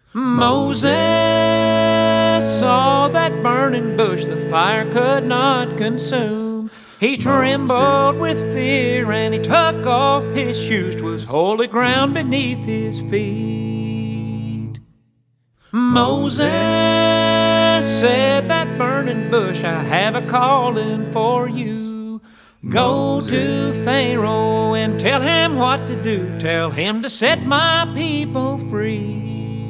Moses saw that burning bush the fire could not consume. He trembled with fear and he took off his shoes. 'Twas holy ground beneath his feet. Moses said, that burning bush, I have a calling for you. Go to Pharaoh and tell him what to do. Tell him to set my people free.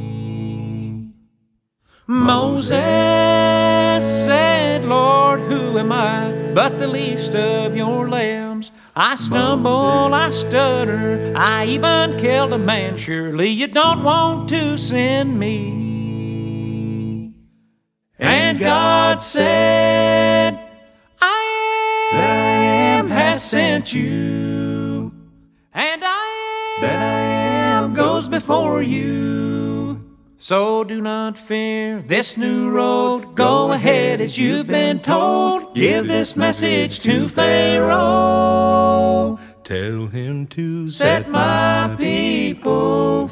Moses said, Lord, who am I but the least of your lambs? I stumble, I stutter, I even killed a man. Surely you don't want to send me. And God said, I am has sent you. And I am goes before you. So do not fear this new road. Go ahead as you've been told. Give this message to Pharaoh. Tell him to set my people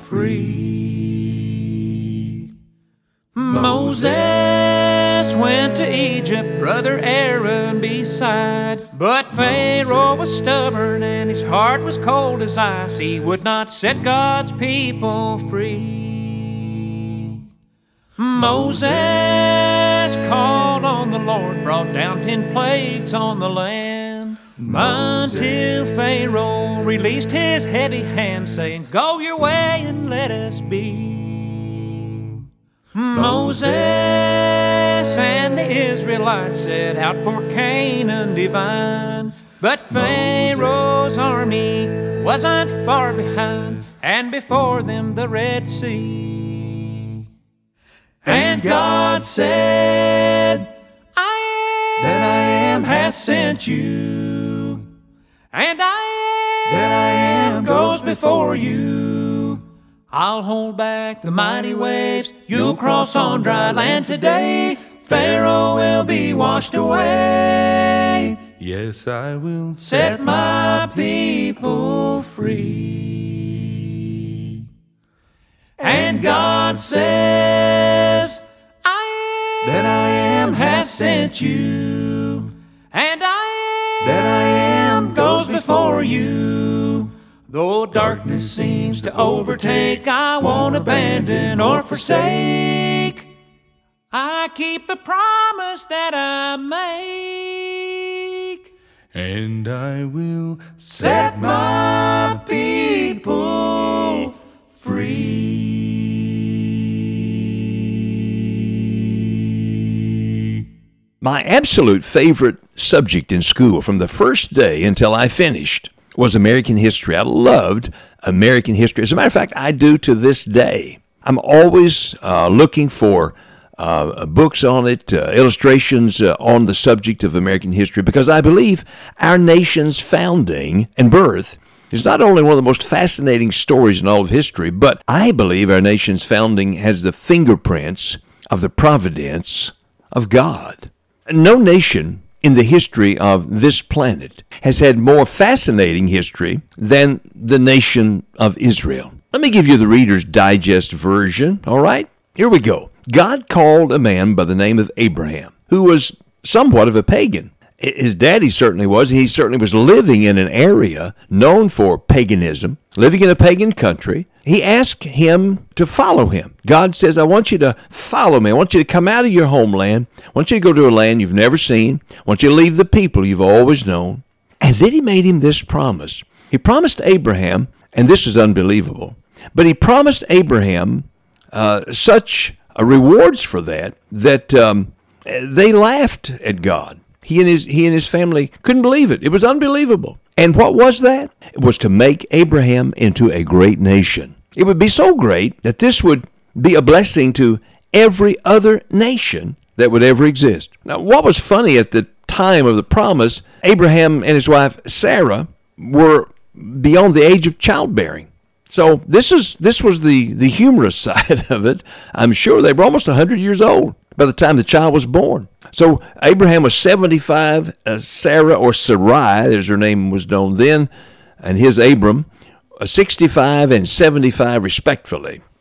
free. Moses went to Egypt, brother Aaron beside. But Pharaoh was stubborn and his heart was cold as ice. He would not set God's people free. Moses called on the Lord, brought down 10 plagues on the land, until Pharaoh released his heavy hand, saying, go your way and let us be. Moses and the Israelites set out for Canaan divine, but Pharaoh's army wasn't far behind, and before them the Red Sea. And God said, that I am has sent you. And that I am goes before you. I'll hold back the mighty waves. You'll cross on dry land today. Pharaoh will be washed away. Yes, I will set my people free. And God says, that I am has sent you. And that I am goes before you. Though darkness seems to overtake, I won't abandon or forsake. I keep the promise that I make. And I will set my people free. My absolute favorite subject in school from the first day until I finished was American history. I loved American history. As a matter of fact, I do to this day. I'm always looking for books on it, illustrations on the subject of American history, because I believe our nation's founding and birth is not only one of the most fascinating stories in all of history, but I believe our nation's founding has the fingerprints of the providence of God. No nation in the history of this planet has had more fascinating history than the nation of Israel. Let me give you the Reader's Digest version, all right? Here we go. God called a man by the name of Abraham, who was somewhat of a pagan. His daddy certainly was. He certainly was living in an area known for paganism, living in a pagan country. He asked him to follow him. God says, I want you to follow me. I want you to come out of your homeland. I want you to go to a land you've never seen. I want you to leave the people you've always known. And then he made him this promise. He promised Abraham, and this is unbelievable, but he promised Abraham such rewards for that they laughed at God. He and his family couldn't believe it. It was unbelievable. And what was that? It was to make Abraham into a great nation. It would be so great that this would be a blessing to every other nation that would ever exist. Now, what was funny at the time of the promise, Abraham and his wife Sarah were beyond the age of childbearing. So this was the humorous side of it. I'm sure they were almost 100 years old by the time the child was born. So Abraham was 75, Sarah, or Sarai, as her name was known then, and his Abram, 65 and 75 respectively.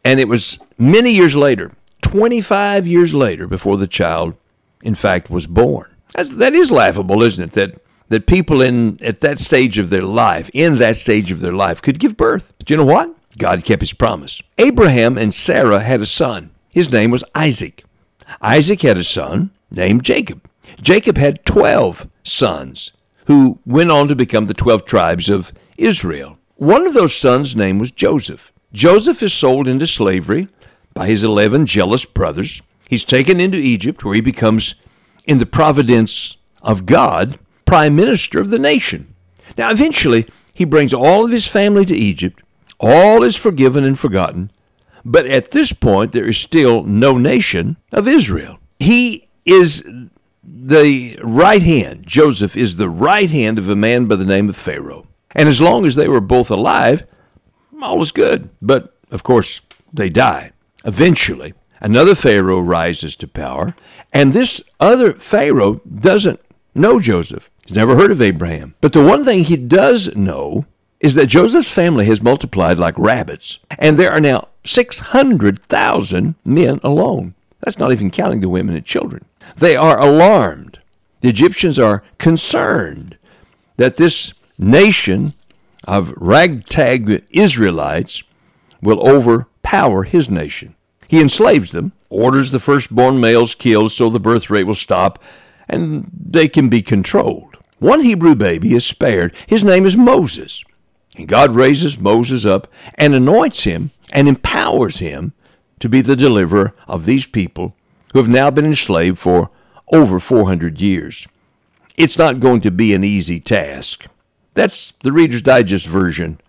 And it was many years later, 25 years later, before the child, in fact, was born. That is laughable, isn't it? That people at that stage of their life, could give birth. But you know what? God kept his promise. Abraham and Sarah had a son. His name was Isaac. Isaac had a son named Jacob. Jacob had 12 sons who went on to become the 12 tribes of Israel. One of those sons' name was Joseph. Joseph is sold into slavery by his 11 jealous brothers. He's taken into Egypt, where he becomes, in the providence of God, prime minister of the nation. Now, eventually, he brings all of his family to Egypt. All is forgiven and forgotten. But at this point, there is still no nation of Israel. He is the right hand. Joseph is the right hand of a man by the name of Pharaoh. And as long as they were both alive, all is good. But, of course, they die. Eventually, another Pharaoh rises to power, and this other Pharaoh doesn't know Joseph. He's never heard of Abraham. But the one thing he does know is that Joseph's family has multiplied like rabbits, and there are now 600,000 men alone. That's not even counting the women and children. They are alarmed. The Egyptians are concerned that this nation of ragtag Israelites will overpower his nation. He enslaves them, orders the firstborn males killed so the birth rate will stop, and they can be controlled. One Hebrew baby is spared. His name is Moses. And God raises Moses up and anoints him and empowers him to be the deliverer of these people who have now been enslaved for over 400 years. It's not going to be an easy task. That's the Reader's Digest version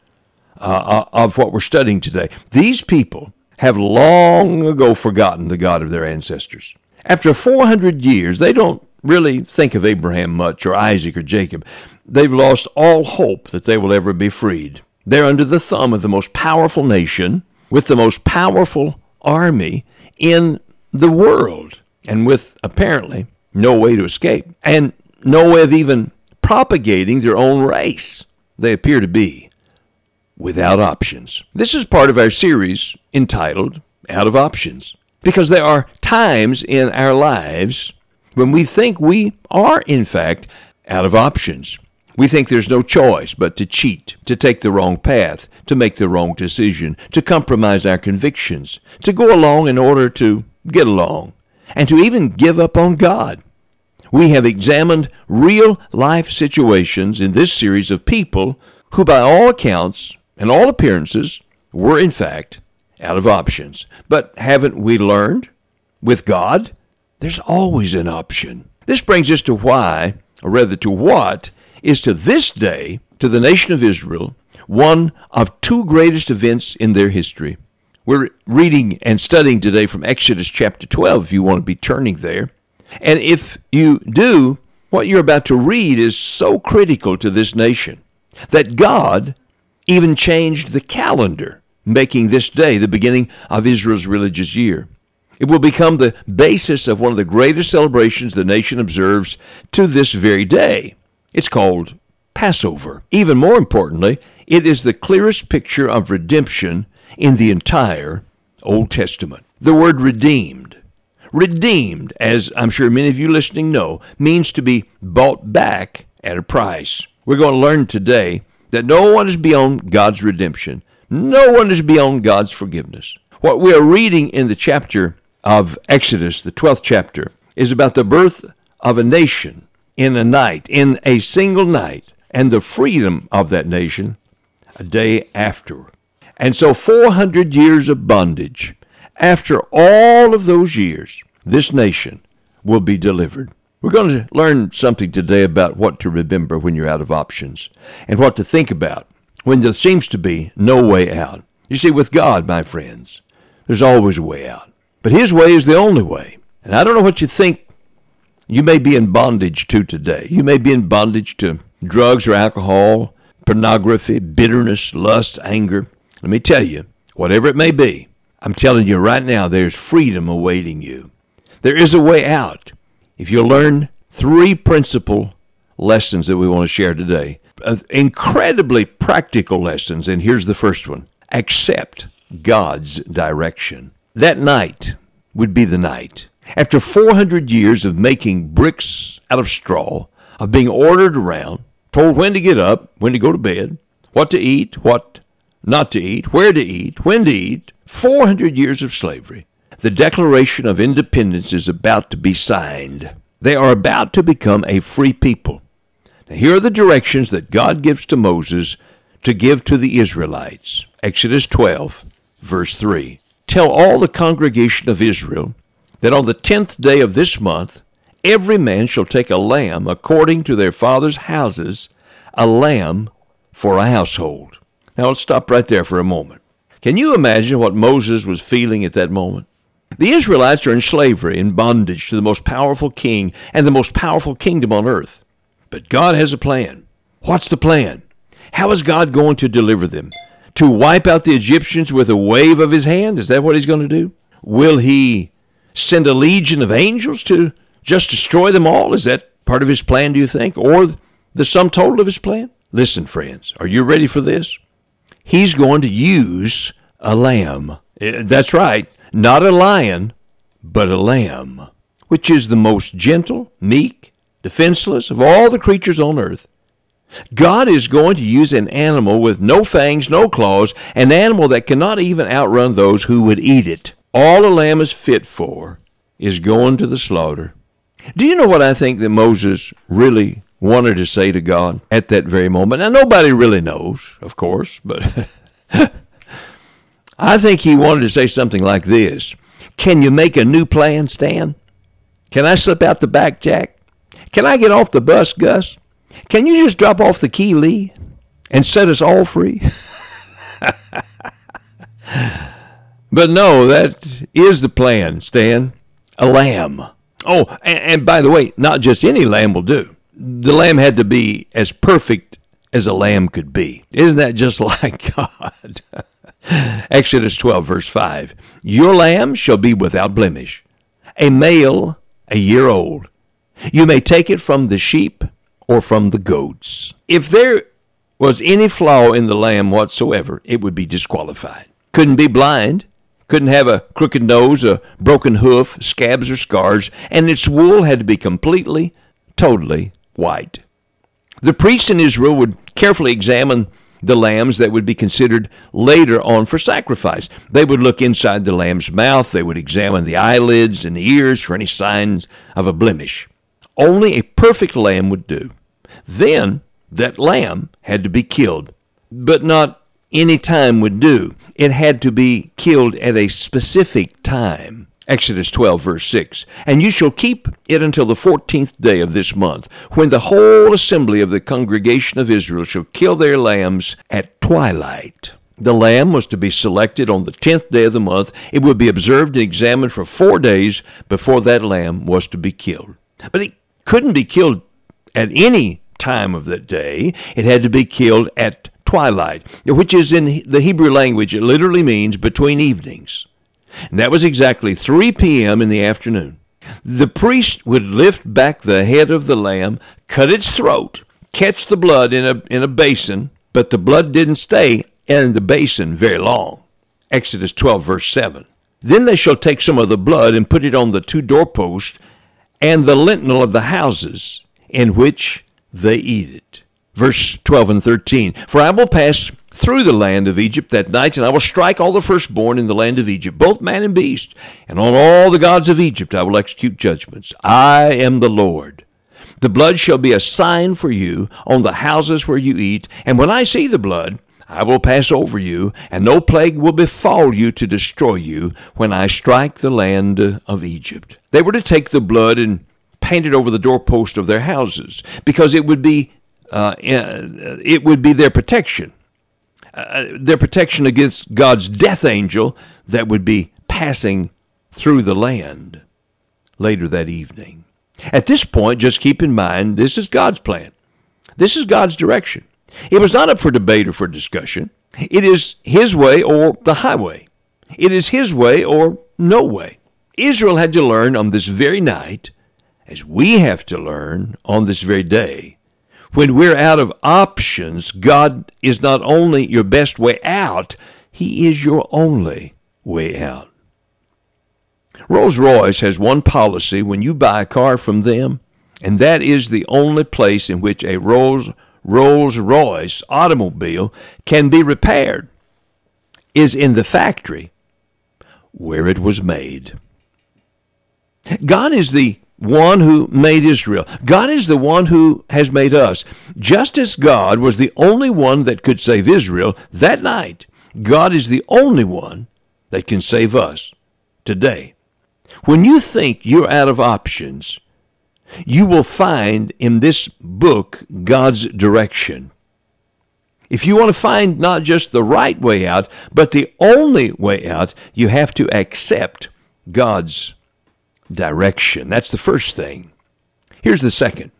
of what we're studying today. These people have long ago forgotten the God of their ancestors. After 400 years, they don't really think of Abraham much, or Isaac, or Jacob. They've lost all hope that they will ever be freed. They're under the thumb of the most powerful nation, with the most powerful army in the world, and with apparently no way to escape, and no way of even propagating their own race. They appear to be without options. This is part of our series entitled Out of Options, because there are times in our lives when we think we are, in fact, out of options. We think there's no choice but to cheat, to take the wrong path, to make the wrong decision, to compromise our convictions, to go along in order to get along, and to even give up on God. We have examined real-life situations in this series of people who, by all accounts and all appearances, were, in fact, out of options. But haven't we learned? With God, there's always an option. This brings us to why, or rather to what, is to this day, to the nation of Israel, one of two greatest events in their history. We're reading and studying today from Exodus chapter 12, if you want to be turning there. And if you do, what you're about to read is so critical to this nation that God even changed the calendar, making this day the beginning of Israel's religious year. It will become the basis of one of the greatest celebrations the nation observes to this very day. It's called Passover. Even more importantly, it is the clearest picture of redemption in the entire Old Testament. The word redeemed, as I'm sure many of you listening know, means to be bought back at a price. We're going to learn today that no one is beyond God's redemption. No one is beyond God's forgiveness. What we are reading in the chapter of Exodus, the 12th chapter, is about the birth of a nation in a night, in a single night, and the freedom of that nation a day after. And so 400 years of bondage. After all of those years, this nation will be delivered. We're going to learn something today about what to remember when you're out of options, and what to think about when there seems to be no way out. You see, with God, my friends, there's always a way out. But his way is the only way. And I don't know what you think you may be in bondage to today. You may be in bondage to drugs or alcohol, pornography, bitterness, lust, anger. Let me tell you, whatever it may be, I'm telling you right now, there's freedom awaiting you. There is a way out. If you learn 3 principal lessons that we want to share today, incredibly practical lessons, and here's the first one. Accept God's direction. That night would be the night. After 400 years of making bricks out of straw, of being ordered around, told when to get up, when to go to bed, what to eat, what not to eat, where to eat, when to eat, 400 years of slavery, the Declaration of Independence is about to be signed. They are about to become a free people. Now, here are the directions that God gives to Moses to give to the Israelites. Exodus 12, verse 3. Tell all the congregation of Israel that on the 10th day of this month, every man shall take a lamb according to their father's houses, a lamb for a household. Now let's stop right there for a moment. Can you imagine what Moses was feeling at that moment? The Israelites are in slavery, in bondage to the most powerful king and the most powerful kingdom on earth. But God has a plan. What's the plan? How is God going to deliver them? To wipe out the Egyptians with a wave of his hand? Is that what he's going to do? Will he send a legion of angels to just destroy them all? Is that part of his plan, do you think? Or the sum total of his plan? Listen, friends, are you ready for this? He's going to use a lamb. That's right, not a lion, but a lamb, which is the most gentle, meek, defenseless of all the creatures on earth. God is going to use an animal with no fangs, no claws, an animal that cannot even outrun those who would eat it. All a lamb is fit for is going to the slaughter. Do you know what I think that Moses really wanted to say to God at that very moment? Now, nobody really knows, of course, but I think he wanted to say something like this. Can you make a new plan, Stan? Can I slip out the back, Jack? Can I get off the bus, Gus? Can you just drop off the key, Lee, and set us all free? But no, that is the plan, Stan. A lamb. Oh, and by the way, not just any lamb will do. The lamb had to be as perfect as a lamb could be. Isn't that just like God? Exodus 12, verse 5. Your lamb shall be without blemish, a male, a year old. You may take it from the sheep or from the goats. If there was any flaw in the lamb whatsoever, it would be disqualified. Couldn't be blind, couldn't have a crooked nose, a broken hoof, scabs or scars, and its wool had to be completely, totally white. The priest in Israel would carefully examine the lambs that would be considered later on for sacrifice. They would look inside the lamb's mouth. They would examine the eyelids and the ears for any signs of a blemish. Only a perfect lamb would do. Then that lamb had to be killed, but not any time would do. It had to be killed at a specific time. Exodus 12, verse 6. And you shall keep it until the 14th day of this month, when the whole assembly of the congregation of Israel shall kill their lambs at twilight. The lamb was to be selected on the 10th day of the month. It would be observed and examined for 4 days before that lamb was to be killed. But it couldn't be killed at any time of that day. It had to be killed at twilight, which is in the Hebrew language, it literally means between evenings. And that was exactly 3 p.m. in the afternoon. The priest would lift back the head of the lamb, cut its throat, catch the blood in a basin, but the blood didn't stay in the basin very long. Exodus 12, verse 7. Then they shall take some of the blood and put it on the 2 doorposts and the lintel of the houses in which they eat it. Verse 12 and 13. For I will pass through the land of Egypt that night, and I will strike all the firstborn in the land of Egypt, both man and beast, and on all the gods of Egypt I will execute judgments. I am the Lord. The blood shall be a sign for you on the houses where you eat, and when I see the blood, I will pass over you, and no plague will befall you to destroy you when I strike the land of Egypt. They were to take the blood and paint it over the doorpost of their houses, because it would be their protection. Their protection against God's death angel that would be passing through the land later that evening. At this point, just keep in mind, this is God's plan. This is God's direction. It was not up for debate or for discussion. It is His way or the highway. It is His way or no way. Israel had to learn on this very night, as we have to learn on this very day. When we're out of options, God is not only your best way out, He is your only way out. Rolls-Royce has one policy when you buy a car from them, and that is the only place in which a Rolls-Royce automobile can be repaired is in the factory where it was made. God is the one who made Israel. God is the one who has made us. Just as God was the only one that could save Israel that night, God is the only one that can save us today. When you think you're out of options, you will find in this book God's direction. If you want to find not just the right way out, but the only way out, you have to accept God's direction. That's the first thing. Here's the second.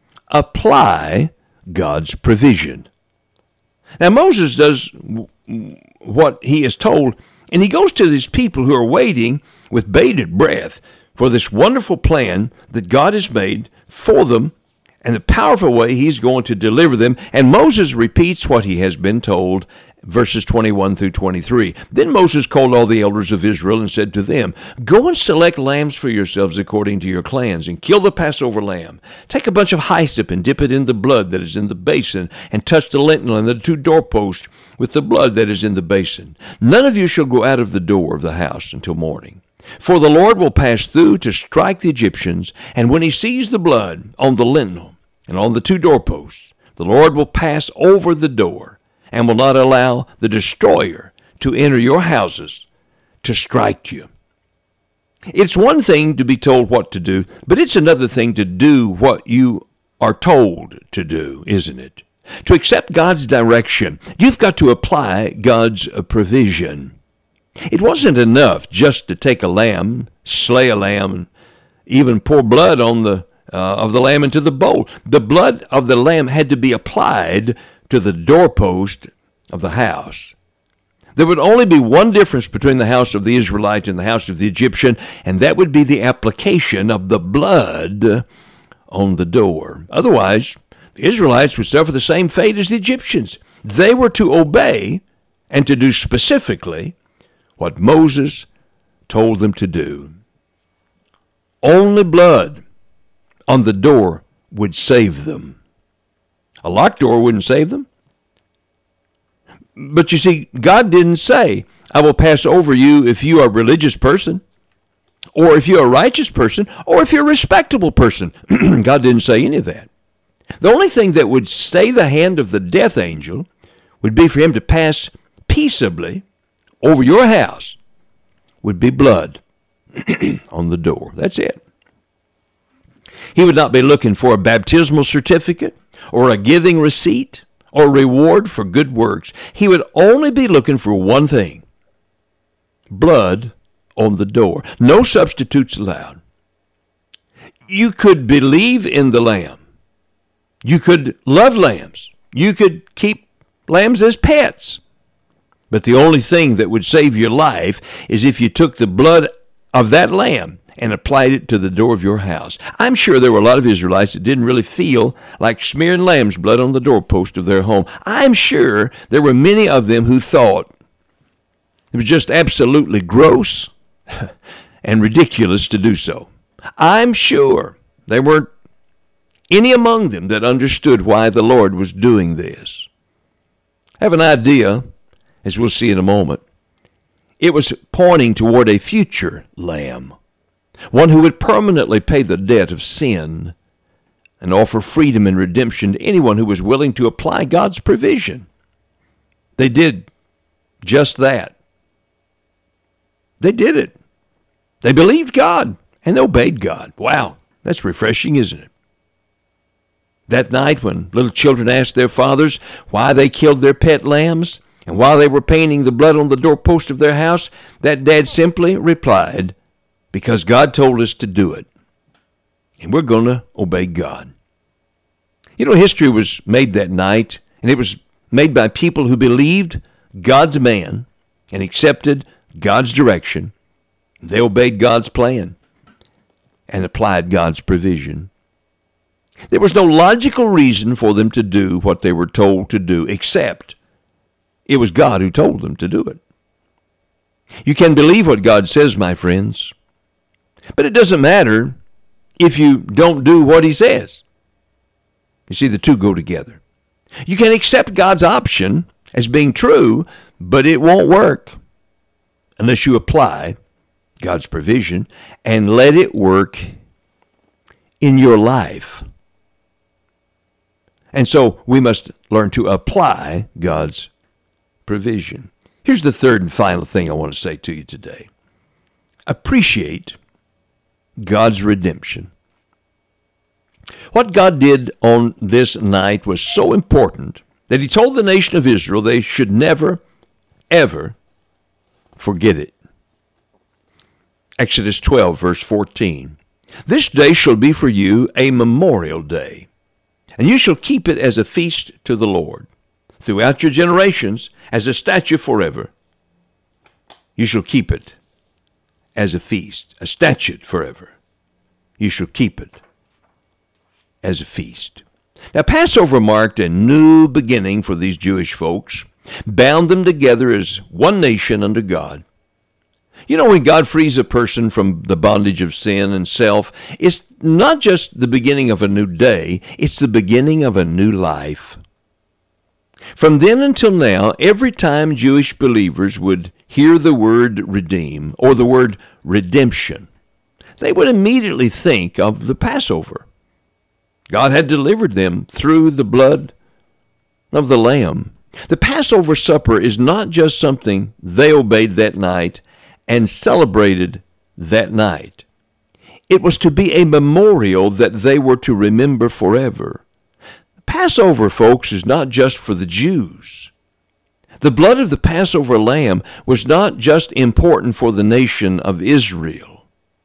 Apply God's provision. Now Moses does what he is told, and he goes to these people who are waiting with bated breath for this wonderful plan that God has made for them and the powerful way he's going to deliver them. And Moses repeats what he has been told, verses 21 through 23. Then Moses called all the elders of Israel and said to them, "Go and select lambs for yourselves according to your clans, and kill the Passover lamb. Take a bunch of hyssop and dip it in the blood that is in the basin, and touch the lintel and the 2 doorposts with the blood that is in the basin. None of you shall go out of the door of the house until morning. For the Lord will pass through to strike the Egyptians, and when he sees the blood on the lintel and on the 2 doorposts, the Lord will pass over the door and will not allow the destroyer to enter your houses to strike you." It's one thing to be told what to do, but it's another thing to do what you are told to do, isn't it? To accept God's direction, you've got to apply God's provision. It wasn't enough just to take a lamb, slay a lamb, and even pour blood on of the lamb into the bowl. The blood of the lamb had to be applied to the doorpost of the house. There would only be one difference between the house of the Israelite and the house of the Egyptian, and that would be the application of the blood on the door. Otherwise, the Israelites would suffer the same fate as the Egyptians. They were to obey and to do specifically what Moses told them to do. Only blood on the door would save them. A locked door wouldn't save them. But you see, God didn't say, "I will pass over you if you are a religious person, or if you're a righteous person, or if you're a respectable person." God didn't say any of that. The only thing that would stay the hand of the death angel would be for him to pass peaceably over your house, would be blood on the door. That's it. He would not be looking for a baptismal certificate or a giving receipt or reward for good works. He would only be looking for one thing: blood on the door. No substitutes allowed. You could believe in the lamb. You could love lambs. You could keep lambs as pets. But the only thing that would save your life is if you took the blood of that lamb and applied it to the door of your house. I'm sure there were a lot of Israelites that didn't really feel like smearing lamb's blood on the doorpost of their home. I'm sure there were many of them who thought it was just absolutely gross and ridiculous to do so. I'm sure there weren't any among them that understood why the Lord was doing this. I have an idea, as we'll see in a moment. It was pointing toward a future lamb, one who would permanently pay the debt of sin and offer freedom and redemption to anyone who was willing to apply God's provision. They did just that. They did it. They believed God and obeyed God. Wow, that's refreshing, isn't it? That night when little children asked their fathers why they killed their pet lambs, and while they were painting the blood on the doorpost of their house, that dad simply replied, "Because God told us to do it, and we're going to obey God." You know, history was made that night, and it was made by people who believed God's man and accepted God's direction. They obeyed God's plan and applied God's provision. There was no logical reason for them to do what they were told to do, except it was God who told them to do it. You can believe what God says, my friends, but it doesn't matter if you don't do what he says. You see, the two go together. You can accept God's option as being true, but it won't work unless you apply God's provision and let it work in your life. And so we must learn to apply God's provision. Here's the third and final thing I want to say to you today. Appreciate God's redemption. What God did on this night was so important that he told the nation of Israel they should never, ever forget it. Exodus 12, verse 14. This day shall be for you a memorial day, and you shall keep it as a feast to the Lord. Throughout your generations, as a statute forever, you shall keep it as a feast, a statute forever. You shall keep it as a feast. Now, Passover marked a new beginning for these Jewish folks, bound them together as one nation under God. You know, when God frees a person from the bondage of sin and self, it's not just the beginning of a new day, it's the beginning of a new life. From then until now, every time Jewish believers would hear the word redeem or the word redemption, they would immediately think of the Passover. God had delivered them through the blood of the Lamb. The Passover supper is not just something they obeyed that night and celebrated that night. It was to be a memorial that they were to remember forever. Passover, folks, is not just for the Jews. The blood of the Passover lamb was not just important for the nation of Israel.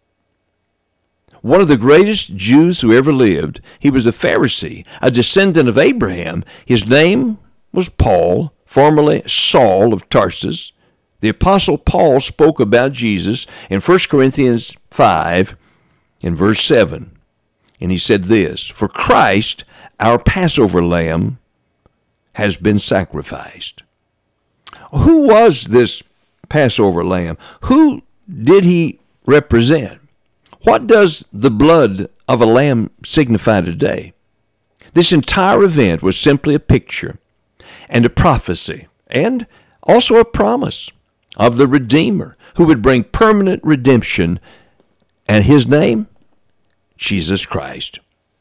One of the greatest Jews who ever lived, he was a Pharisee, a descendant of Abraham. His name was Paul, formerly Saul of Tarsus. The Apostle Paul spoke about Jesus in 1 Corinthians 5 in verse 7. And he said this, "For Christ, our Passover lamb, has been sacrificed." Who was this Passover lamb? Who did he represent? What does the blood of a lamb signify today? This entire event was simply a picture and a prophecy and also a promise of the Redeemer who would bring permanent redemption, and his name, Jesus Christ.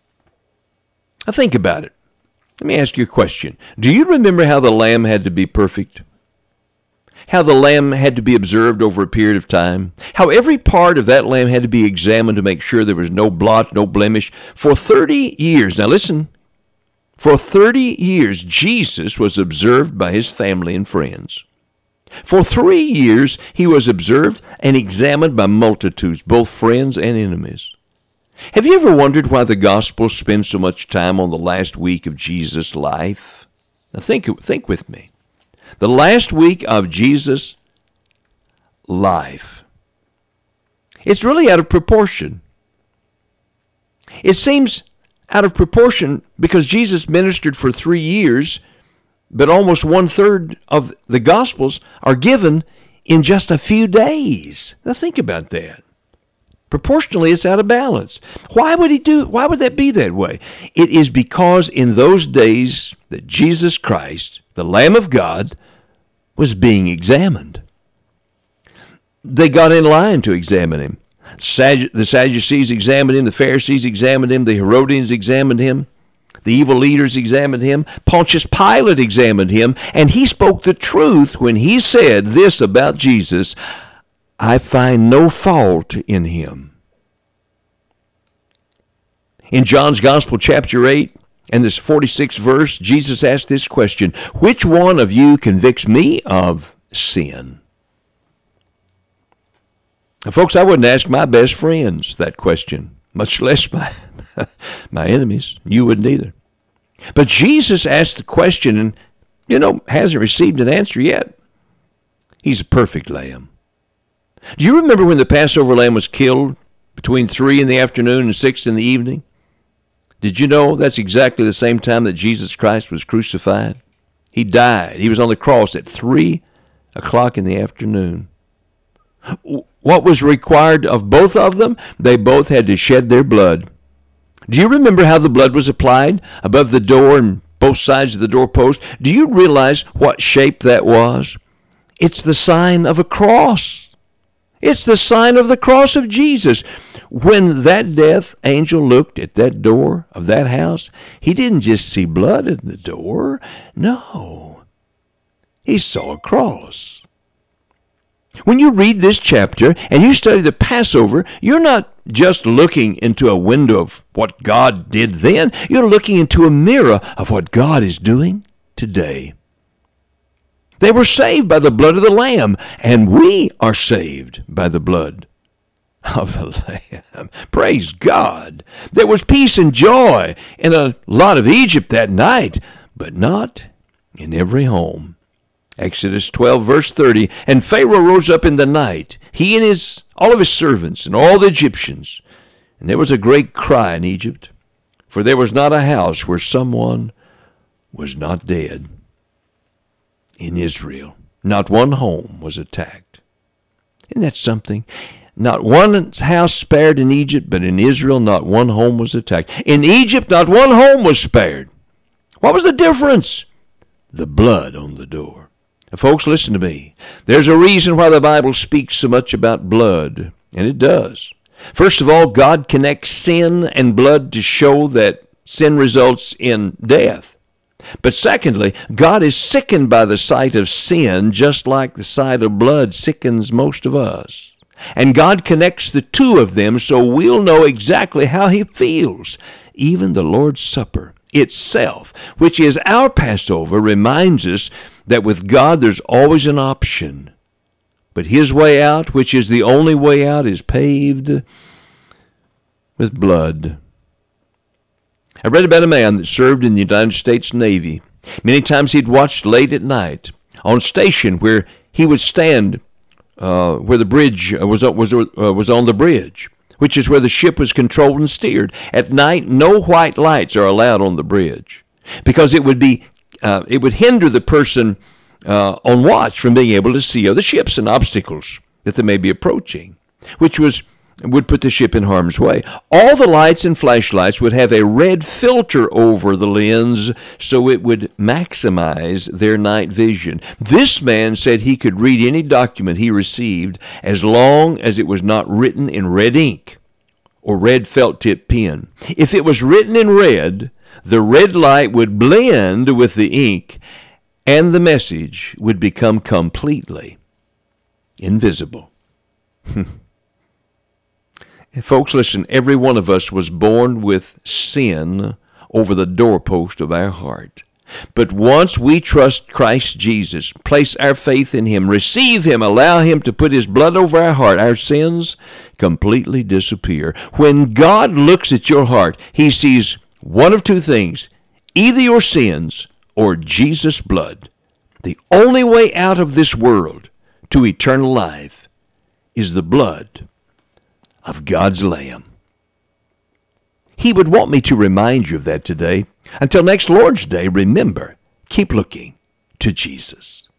Now think about it. Let me ask you a question. Do you remember how the lamb had to be perfect? How the lamb had to be observed over a period of time? How every part of that lamb had to be examined to make sure there was no blot, no blemish? For 30 years, now listen, for 30 years, Jesus was observed by his family and friends. For 3 years, he was observed and examined by multitudes, both friends and enemies. Have you ever wondered why the gospel spends so much time on the last week of Jesus' life? Now think with me. The last week of Jesus' life. It's really out of proportion. It seems out of proportion because Jesus ministered for 3 years, but almost 1/3 of the Gospels are given in just a few days. Now think about that. Proportionally, it's out of balance. Why would that be that way? It is because in those days that Jesus Christ, the Lamb of God, was being examined. They got in line to examine him. The Sadducees examined him, the Pharisees examined him, the Herodians examined him, the evil leaders examined him, Pontius Pilate examined him, and he spoke the truth when he said this about Jesus, "I find no fault in him." In John's Gospel, chapter 8, and this 46th verse, Jesus asked this question, "Which one of you convicts me of sin?" Now, folks, I wouldn't ask my best friends that question, much less my enemies. You wouldn't either. But Jesus asked the question and, hasn't received an answer yet. He's a perfect lamb. Do you remember when the Passover lamb was killed between 3 in the afternoon and 6 in the evening? Did you know that's exactly the same time that Jesus Christ was crucified? He died. He was on the cross at 3 o'clock in the afternoon. What was required of both of them? They both had to shed their blood. Do you remember how the blood was applied above the door and both sides of the doorpost? Do you realize what shape that was? It's the sign of a cross. It's the sign of the cross of Jesus. When that death angel looked at that door of that house, he didn't just see blood in the door. No, he saw a cross. When you read this chapter and you study the Passover, you're not just looking into a window of what God did then. You're looking into a mirror of what God is doing today. They were saved by the blood of the Lamb, and we are saved by the blood of the Lamb. Praise God. There was peace and joy in a lot of Egypt that night, but not in every home. Exodus 12, verse 30, and Pharaoh rose up in the night, he and all of his servants and all the Egyptians. And there was a great cry in Egypt, for there was not a house where someone was not dead. In Israel, not one home was attacked. Isn't that something? Not one house spared in Egypt, but in Israel, not one home was attacked. In Egypt, not one home was spared. What was the difference? The blood on the door. Now, folks, listen to me. There's a reason why the Bible speaks so much about blood, and it does. First of all, God connects sin and blood to show that sin results in death. But secondly, God is sickened by the sight of sin, just like the sight of blood sickens most of us. And God connects the two of them so we'll know exactly how he feels. Even the Lord's Supper itself, which is our Passover, reminds us that with God there's always an option. But his way out, which is the only way out, is paved with blood. I read about a man that served in the United States Navy. Many times he'd watched late at night on station where he would stand where the bridge was on the bridge, which is where the ship was controlled and steered. At night, no white lights are allowed on the bridge because it would hinder the person on watch from being able to see other ships and obstacles that they may be approaching, which would put the ship in harm's way. All the lights and flashlights would have a red filter over the lens so it would maximize their night vision. This man said he could read any document he received as long as it was not written in red ink or red felt-tip pen. If it was written in red, the red light would blend with the ink and the message would become completely invisible. Folks, listen, every one of us was born with sin over the doorpost of our heart. But once we trust Christ Jesus, place our faith in him, receive him, allow him to put his blood over our heart, our sins completely disappear. When God looks at your heart, he sees one of two things, either your sins or Jesus' blood. The only way out of this world to eternal life is the blood of God's Lamb. He would want me to remind you of that today. Until next Lord's Day, remember, keep looking to Jesus.